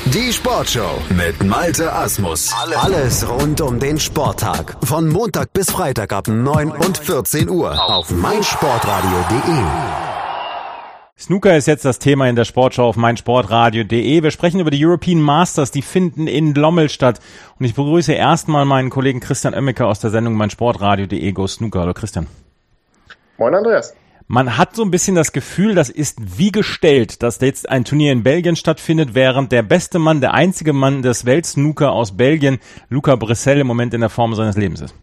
Die Sportshow mit Malte Asmus. Alles rund um den Sporttag. Von Montag bis Freitag ab 9 und 14 Uhr auf meinsportradio.de. Snooker ist jetzt das Thema in der Sportschau auf meinsportradio.de. Wir sprechen über die European Masters, die finden in Lommel statt. Und ich begrüße erstmal meinen Kollegen Christian Oemmeker aus der Sendung meinsportradio.de Go Snooker. Hallo Christian. Moin Andreas. Man hat so ein bisschen das Gefühl, das ist wie gestellt, dass jetzt ein Turnier in Belgien stattfindet, während der beste Mann, der einzige Mann des Weltsnooker aus Belgien, Luca Brecel, im Moment in der Form seines Lebens ist.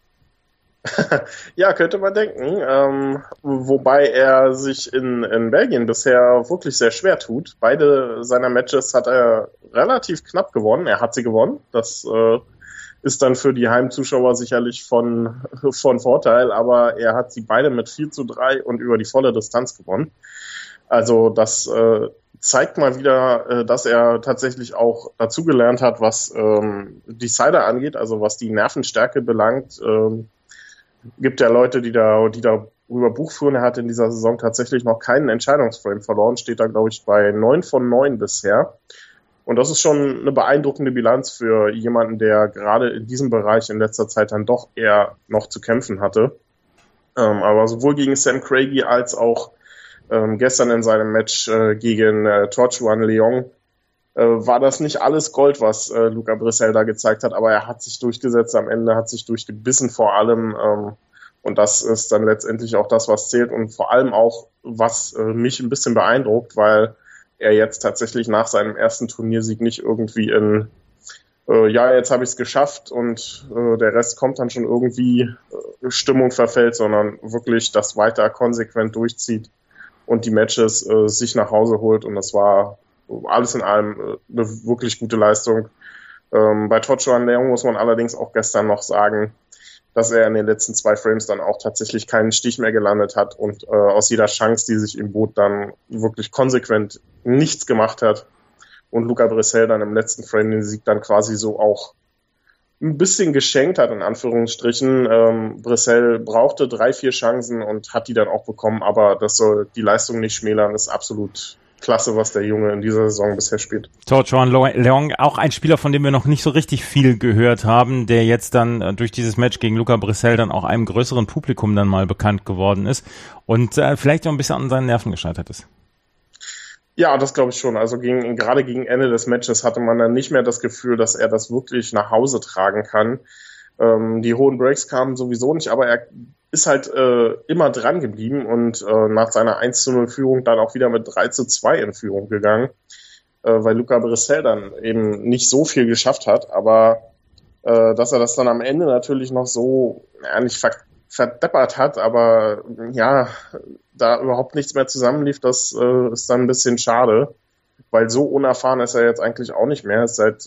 Ja, könnte man denken, wobei er sich in Belgien bisher wirklich sehr schwer tut. Beide seiner Matches hat er relativ knapp gewonnen. Er hat sie gewonnen. Das ist dann für die Heimzuschauer sicherlich von Vorteil, aber er hat sie beide mit 4:3 und über die volle Distanz gewonnen. Also das zeigt mal wieder, dass er tatsächlich auch dazugelernt hat, was Decider angeht, also was die Nervenstärke belangt. Gibt ja Leute, die darüber Buch führen. Er hat in dieser Saison tatsächlich noch keinen Entscheidungsframe verloren, steht da, glaube ich, bei 9 von 9 bisher. Und das ist schon eine beeindruckende Bilanz für jemanden, der gerade in diesem Bereich in letzter Zeit dann doch eher noch zu kämpfen hatte. Aber sowohl gegen Sam Craigie als auch gestern in seinem Match gegen Torchuan Leong war das nicht alles Gold, was Luca Brecel da gezeigt hat, aber er hat sich durchgesetzt am Ende, hat sich durchgebissen vor allem, und das ist dann letztendlich auch das, was zählt und vor allem auch, was mich ein bisschen beeindruckt, weil er jetzt tatsächlich nach seinem ersten Turniersieg nicht irgendwie jetzt habe ich es geschafft und der Rest kommt dann schon irgendwie, Stimmung verfällt, sondern wirklich das weiter konsequent durchzieht und die Matches sich nach Hause holt, und das war alles in allem eine wirklich gute Leistung. Bei Torchuan Leong muss man allerdings auch gestern noch sagen, dass er in den letzten 2 Frames dann auch tatsächlich keinen Stich mehr gelandet hat und aus jeder Chance, die sich ihm bot, dann wirklich konsequent nichts gemacht hat. Und Luca Brecel dann im letzten Frame den Sieg dann quasi so auch ein bisschen geschenkt hat, in Anführungsstrichen. Brecel brauchte 3-4 Chancen und hat die dann auch bekommen, aber das soll die Leistung nicht schmälern, ist absolut klasse, was der Junge in dieser Saison bisher spielt. Torchuan Leong, auch ein Spieler, von dem wir noch nicht so richtig viel gehört haben, der jetzt dann durch dieses Match gegen Luca Brecel dann auch einem größeren Publikum dann mal bekannt geworden ist und vielleicht auch ein bisschen an seinen Nerven gescheitert ist. Ja, das glaube ich schon. Also gerade gegen Ende des Matches hatte man dann nicht mehr das Gefühl, dass er das wirklich nach Hause tragen kann. Die hohen Breaks kamen sowieso nicht, aber er ist halt immer dran geblieben und nach seiner 1:0 Führung dann auch wieder mit 3:2 in Führung gegangen, weil Luca Brecel dann eben nicht so viel geschafft hat, aber dass er das dann am Ende natürlich noch so nicht verdeppert hat, aber ja, da überhaupt nichts mehr zusammenlief, das ist dann ein bisschen schade, weil so unerfahren ist er jetzt eigentlich auch nicht mehr, ist seit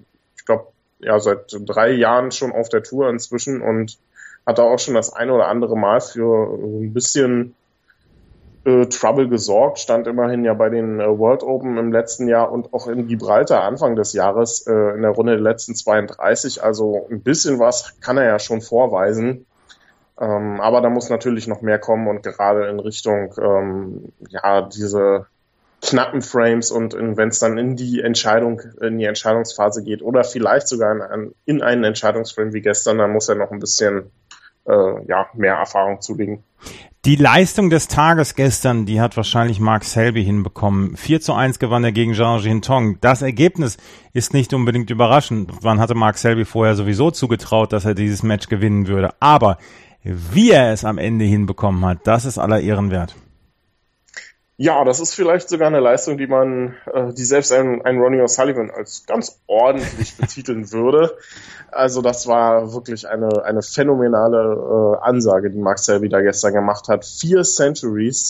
3 Jahren schon auf der Tour inzwischen und hat da auch schon das eine oder andere Mal für ein bisschen Trouble gesorgt, stand immerhin ja bei den World Open im letzten Jahr und auch in Gibraltar Anfang des Jahres in der Runde der letzten 32, also ein bisschen was kann er ja schon vorweisen, aber da muss natürlich noch mehr kommen und gerade in Richtung diese knappen Frames und wenn es dann in die Entscheidungsphase geht oder vielleicht sogar in einen Entscheidungsframe wie gestern, dann muss er noch ein bisschen mehr Erfahrung zulegen. Die Leistung des Tages gestern, die hat wahrscheinlich Mark Selby hinbekommen. 4:1 gewann er gegen Zhao Jintong. Das Ergebnis ist nicht unbedingt überraschend. Man hatte Mark Selby vorher sowieso zugetraut, dass er dieses Match gewinnen würde. Aber wie er es am Ende hinbekommen hat, das ist aller Ehren wert. Ja, das ist vielleicht sogar eine Leistung, die selbst ein Ronnie O'Sullivan als ganz ordentlich betiteln würde. Also das war wirklich eine phänomenale Ansage, die Mark Selby da gestern gemacht hat. 4 Centuries,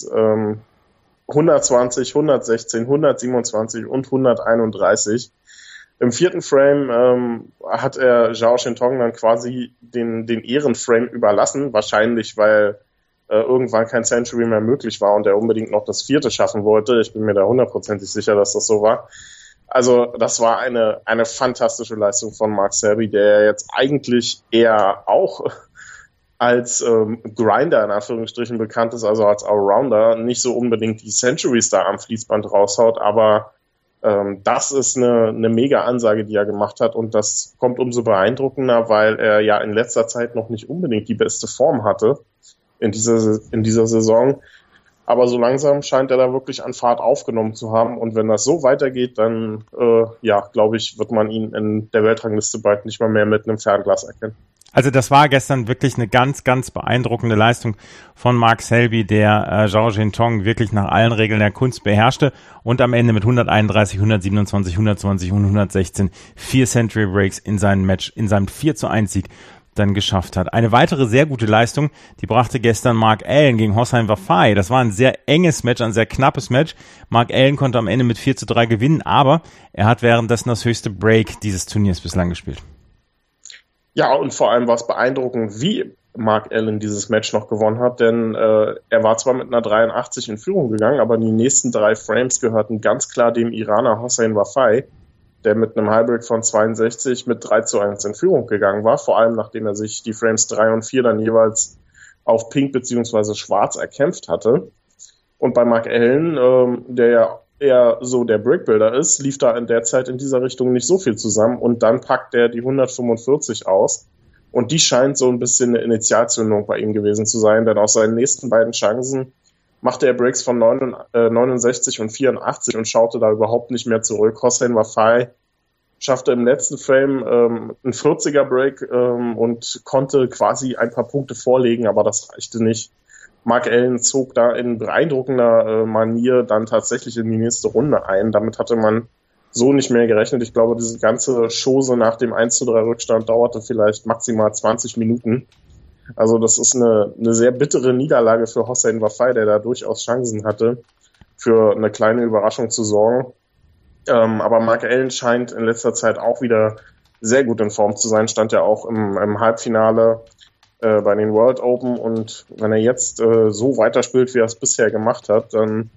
120, 116, 127 und 131. Im 4. Frame hat er Zhao Jintong dann quasi den Ehrenframe überlassen, wahrscheinlich weil irgendwann kein Century mehr möglich war und er unbedingt noch das 4. schaffen wollte. Ich bin mir da 100% sicher, dass das so war. Also das war eine fantastische Leistung von Mark Selby, der jetzt eigentlich eher auch als Grinder in Anführungsstrichen bekannt ist, also als Allrounder, nicht so unbedingt die Centuries da am Fließband raushaut, aber Das ist eine mega Ansage, die er gemacht hat, und das kommt umso beeindruckender, weil er ja in letzter Zeit noch nicht unbedingt die beste Form hatte in dieser Saison. Aber so langsam scheint er da wirklich an Fahrt aufgenommen zu haben, und wenn das so weitergeht, dann glaube ich, wird man ihn in der Weltrangliste bald nicht mal mehr mit einem Fernglas erkennen. Also das war gestern wirklich eine ganz, ganz beeindruckende Leistung von Mark Selby, der Zhao Tong wirklich nach allen Regeln der Kunst beherrschte und am Ende mit 131, 127, 120 und 116 4 Century Breaks in seinem 4:1 Sieg dann geschafft hat. Eine weitere sehr gute Leistung, die brachte gestern Mark Allen gegen Hossein Wafai. Das war ein sehr enges Match, ein sehr knappes Match. Mark Allen konnte am Ende mit 4:3 gewinnen, aber er hat währenddessen das höchste Break dieses Turniers bislang gespielt. Ja, und vor allem war es beeindruckend, wie Mark Allen dieses Match noch gewonnen hat, denn er war zwar mit einer 83 in Führung gegangen, aber die nächsten 3 Frames gehörten ganz klar dem Iraner Hossein Wafai, der mit einem Highbreak von 62 mit 3:1 in Führung gegangen war, vor allem nachdem er sich die Frames 3 und 4 dann jeweils auf Pink bzw. Schwarz erkämpft hatte. Und bei Mark Allen, der ja eher so der Breakbuilder ist, lief da in der Zeit in dieser Richtung nicht so viel zusammen, und dann packt er die 145 aus, und die scheint so ein bisschen eine Initialzündung bei ihm gewesen zu sein, denn aus seinen nächsten beiden Chancen machte er Breaks von 69 und 84 und schaute da überhaupt nicht mehr zurück. Hossein Wafai schaffte im letzten Frame einen 40er Break und konnte quasi ein paar Punkte vorlegen, aber das reichte nicht. Mark Allen zog da in beeindruckender Manier dann tatsächlich in die nächste Runde ein. Damit hatte man so nicht mehr gerechnet. Ich glaube, diese ganze Chose nach dem 1:3 Rückstand dauerte vielleicht maximal 20 Minuten. Also das ist eine sehr bittere Niederlage für Hossein Wafai, der da durchaus Chancen hatte, für eine kleine Überraschung zu sorgen. Aber Mark Allen scheint in letzter Zeit auch wieder sehr gut in Form zu sein, stand ja auch im Halbfinale bei den World Open, und wenn er jetzt so weiterspielt, wie er es bisher gemacht hat, dann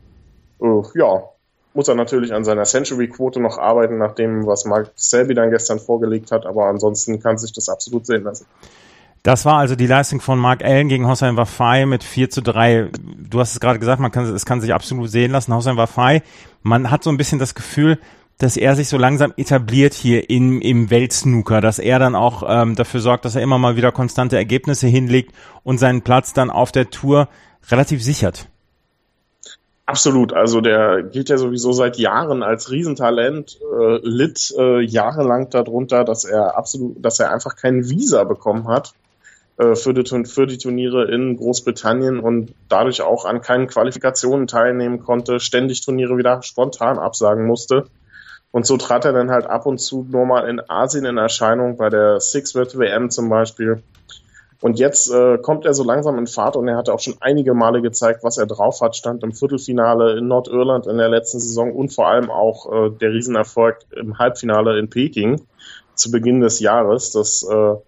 muss er natürlich an seiner Century-Quote noch arbeiten, nach dem, was Mark Selby dann gestern vorgelegt hat, aber ansonsten kann sich das absolut sehen lassen. Das war also die Leistung von Mark Allen gegen Hossein Wafai mit 4:3. Du hast es gerade gesagt, es kann sich absolut sehen lassen. Hossein Wafai, man hat so ein bisschen das Gefühl, dass er sich so langsam etabliert hier im Weltsnooker, dass er dann auch dafür sorgt, dass er immer mal wieder konstante Ergebnisse hinlegt und seinen Platz dann auf der Tour relativ sichert. Absolut, also der geht ja sowieso seit Jahren als Riesentalent, litt jahrelang darunter, dass er einfach kein Visa bekommen hat für die Turniere in Großbritannien und dadurch auch an keinen Qualifikationen teilnehmen konnte, ständig Turniere wieder spontan absagen musste. Und so trat er dann halt ab und zu nur mal in Asien in Erscheinung, bei der Six-Wet WM zum Beispiel. Und jetzt kommt er so langsam in Fahrt, und er hatte auch schon einige Male gezeigt, was er drauf hat. Stand im Viertelfinale in Nordirland in der letzten Saison und vor allem auch der Riesenerfolg im Halbfinale in Peking zu Beginn des Jahres. Das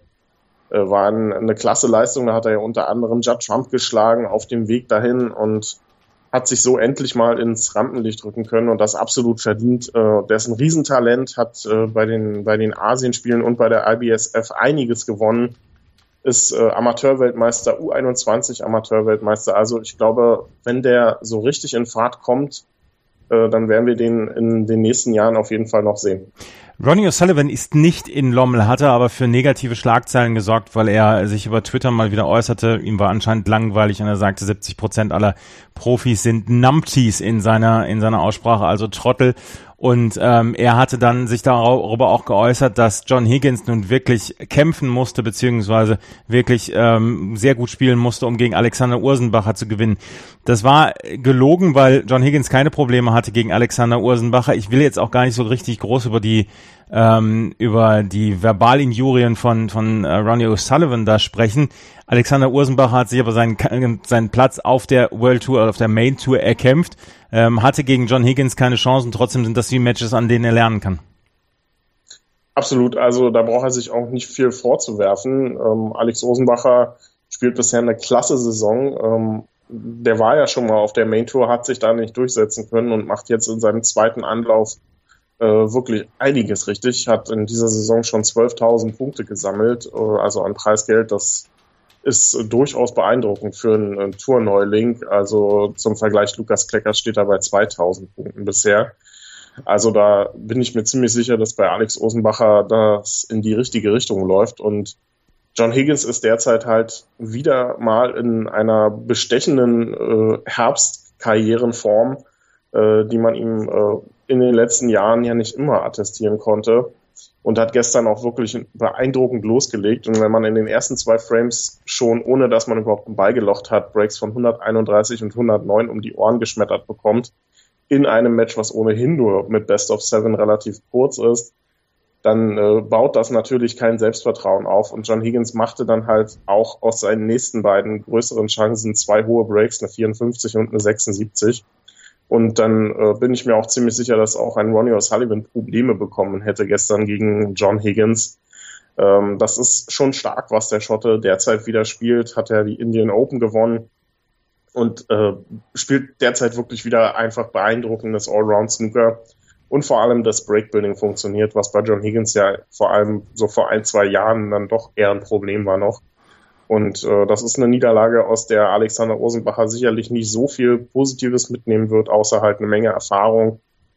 war eine klasse Leistung. Da hat er ja unter anderem Judd Trump geschlagen auf dem Weg dahin und hat sich so endlich mal ins Rampenlicht rücken können, und das absolut verdient. Der ist ein Riesentalent, hat bei den Asienspielen und bei der IBSF einiges gewonnen, ist Amateurweltmeister, U21 Amateurweltmeister. Also ich glaube, wenn der so richtig in Fahrt kommt, dann werden wir den in den nächsten Jahren auf jeden Fall noch sehen. Ronnie O'Sullivan ist nicht in Lommel, hatte aber für negative Schlagzeilen gesorgt, weil er sich über Twitter mal wieder äußerte. Ihm war anscheinend langweilig und er sagte, 70% aller Profis sind Numpties in seiner Aussprache, also Trottel. Und er hatte dann sich darüber auch geäußert, dass John Higgins nun wirklich kämpfen musste, beziehungsweise wirklich sehr gut spielen musste, um gegen Alexander Ursenbacher zu gewinnen. Das war gelogen, weil John Higgins keine Probleme hatte gegen Alexander Ursenbacher. Ich will jetzt auch gar nicht so richtig groß über die Verbalinjurien von Ronnie O'Sullivan da sprechen. Alexander Ursenbacher hat sich aber seinen Platz auf der World Tour, auf der Main Tour erkämpft, hatte gegen John Higgins keine Chancen, trotzdem sind das die Matches, an denen er lernen kann. Absolut, also da braucht er sich auch nicht viel vorzuwerfen. Alex Ursenbacher spielt bisher eine klasse Saison. Der war ja schon mal auf der Main Tour, hat sich da nicht durchsetzen können und macht jetzt in seinem zweiten Anlauf wirklich einiges richtig, hat in dieser Saison schon 12.000 Punkte gesammelt, also an Preisgeld. Das ist durchaus beeindruckend für einen Tourneuling. Also zum Vergleich, Lukas Kleckers steht da bei 2.000 Punkten bisher. Also da bin ich mir ziemlich sicher, dass bei Alex Osenbacher das in die richtige Richtung läuft. Und John Higgins ist derzeit halt wieder mal in einer bestechenden Herbstkarrierenform, die man ihm in den letzten Jahren ja nicht immer attestieren konnte. Und hat gestern auch wirklich beeindruckend losgelegt. Und wenn man in den ersten 2 Frames schon, ohne dass man überhaupt einen Ball gelocht hat, Breaks von 131 und 109 um die Ohren geschmettert bekommt, in einem Match, was ohnehin nur mit Best of 7 relativ kurz ist, dann baut das natürlich kein Selbstvertrauen auf. Und John Higgins machte dann halt auch aus seinen nächsten beiden größeren Chancen 2 hohe Breaks, eine 54 und eine 76. Und dann bin ich mir auch ziemlich sicher, dass auch ein Ronnie O'Sullivan Probleme bekommen hätte gestern gegen John Higgins. Das ist schon stark, was der Schotte derzeit wieder spielt. Hat er die Indian Open gewonnen und spielt derzeit wirklich wieder einfach beeindruckendes Allround-Snooker. Und vor allem das Breakbuilding funktioniert, was bei John Higgins ja vor allem so vor 1-2 Jahren dann doch eher ein Problem war noch. Und das ist eine Niederlage, aus der Alexander Osenbacher sicherlich nicht so viel Positives mitnehmen wird, außer halt eine Menge Erfahrung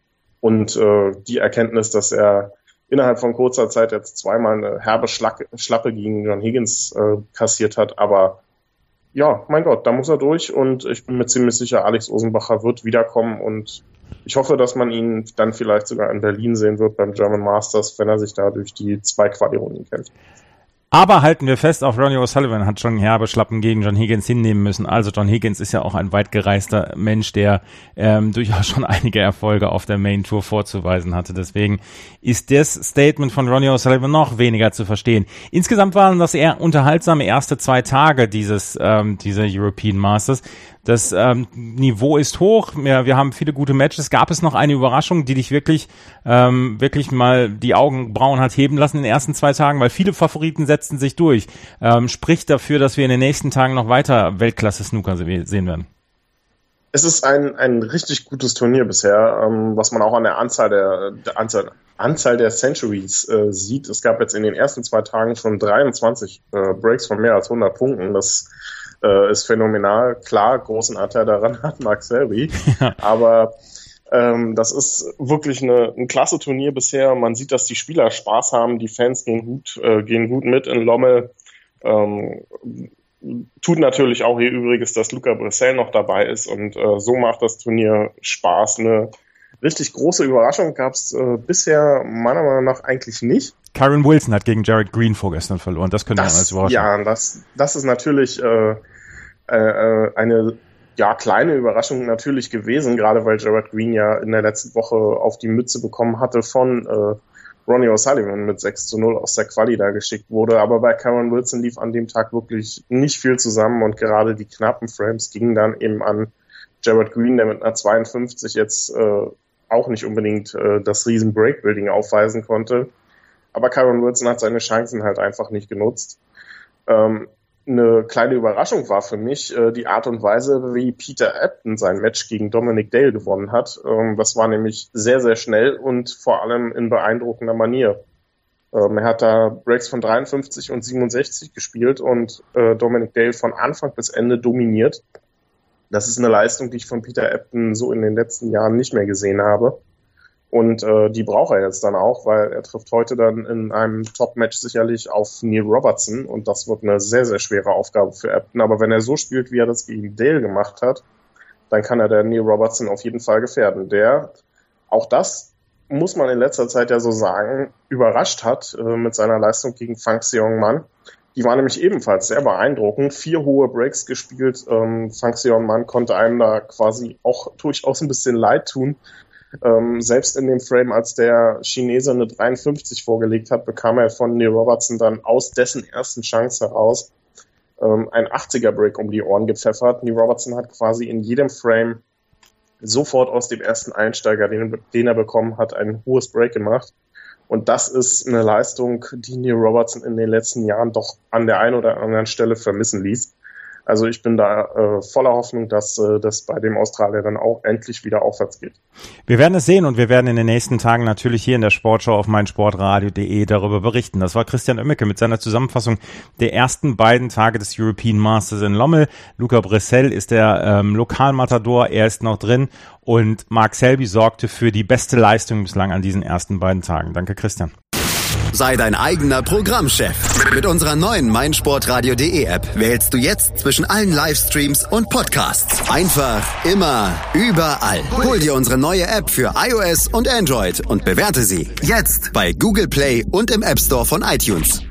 und die Erkenntnis, dass er innerhalb von kurzer Zeit jetzt 2-mal eine herbe Schlappe gegen John Higgins kassiert hat. Aber ja, mein Gott, da muss er durch und ich bin mir ziemlich sicher, Alex Osenbacher wird wiederkommen und ich hoffe, dass man ihn dann vielleicht sogar in Berlin sehen wird beim German Masters, wenn er sich da durch die 2 Quali-Runden kämpft. Aber halten wir fest, auch Ronnie O'Sullivan hat schon herbe Schlappen gegen John Higgins hinnehmen müssen. Also John Higgins ist ja auch ein weit gereister Mensch, der durchaus schon einige Erfolge auf der Main Tour vorzuweisen hatte. Deswegen ist das Statement von Ronnie O'Sullivan noch weniger zu verstehen. Insgesamt waren das eher unterhaltsame erste 2 Tage dieser European Masters. Das Niveau ist hoch. Wir haben viele gute Matches. Gab es noch eine Überraschung, die dich wirklich mal die Augenbrauen hat heben lassen in den ersten 2 Tagen? Weil viele Favoriten setzten sich durch. Spricht dafür, dass wir in den nächsten Tagen noch weiter Weltklasse-Snooker sehen werden. Es ist ein richtig gutes Turnier bisher, was man auch an der Anzahl der Centuries sieht. Es gab jetzt in den ersten 2 Tagen schon 23 Breaks von mehr als 100 Punkten. Das ist phänomenal. Klar, großen Anteil daran hat Mark Selby, aber das ist wirklich ein klasse Turnier bisher. Man sieht, dass die Spieler Spaß haben, die Fans gehen gut mit in Lommel. Tut natürlich auch ihr Übriges, dass Luca Bressel noch dabei ist und so macht das Turnier Spaß. Eine richtig große Überraschung gab es bisher meiner Meinung nach eigentlich nicht. Kyron Wilson hat gegen Jared Green vorgestern verloren. Das könnte man als Überraschung. Ja, das ist natürlich eine kleine Überraschung natürlich gewesen, gerade weil Jared Green ja in der letzten Woche auf die Mütze bekommen hatte von Ronnie O'Sullivan mit 6-0 aus der Quali da geschickt wurde. Aber bei Kyron Wilson lief an dem Tag wirklich nicht viel zusammen und gerade die knappen Frames gingen dann eben an Jared Green, der mit einer 52 jetzt auch nicht unbedingt das riesen Breakbuilding aufweisen konnte. Aber Kyron Wilson hat seine Chancen halt einfach nicht genutzt. Eine kleine Überraschung war für mich die Art und Weise, wie Peter Ebdon sein Match gegen Dominic Dale gewonnen hat. Das war nämlich sehr, sehr schnell und vor allem in beeindruckender Manier. Er hat da Breaks von 53 und 67 gespielt und Dominic Dale von Anfang bis Ende dominiert. Das ist eine Leistung, die ich von Peter Ebdon so in den letzten Jahren nicht mehr gesehen habe. Und die braucht er jetzt dann auch, weil er trifft heute dann in einem Top-Match sicherlich auf Neil Robertson und das wird eine sehr, sehr schwere Aufgabe für Ebdon. Aber wenn er so spielt, wie er das gegen Dale gemacht hat, dann kann er der Neil Robertson auf jeden Fall gefährden. Der, auch das muss man in letzter Zeit ja so sagen, überrascht hat mit seiner Leistung gegen Fang Seong-man. Die war nämlich ebenfalls sehr beeindruckend. 4 hohe Breaks gespielt. Fang Seong-man konnte einem da quasi auch durchaus ein bisschen leid tun. Selbst in dem Frame, als der Chinese eine 53 vorgelegt hat, bekam er von Neil Robertson dann aus dessen ersten Chance heraus ein 80er Break um die Ohren gepfeffert. Neil Robertson hat quasi in jedem Frame sofort aus dem ersten Einsteiger, den er bekommen hat, ein hohes Break gemacht. Und das ist eine Leistung, die Neil Robertson in den letzten Jahren doch an der einen oder anderen Stelle vermissen ließ. Also ich bin da voller Hoffnung, dass das bei dem Australier dann auch endlich wieder aufwärts geht. Wir werden es sehen und wir werden in den nächsten Tagen natürlich hier in der Sportschau auf meinsportradio.de darüber berichten. Das war Christian Oemmeke mit seiner Zusammenfassung der ersten beiden Tage des European Masters in Lommel. Luca Bressel ist der Lokalmatador, er ist noch drin und Mark Selby sorgte für die beste Leistung bislang an diesen ersten beiden Tagen. Danke, Christian. Sei dein eigener Programmchef. Mit unserer neuen meinsportradio.de App wählst du jetzt zwischen allen Livestreams und Podcasts. Einfach, immer, überall. Hol dir unsere neue App für iOS und Android und bewerte sie jetzt bei Google Play und im App Store von iTunes.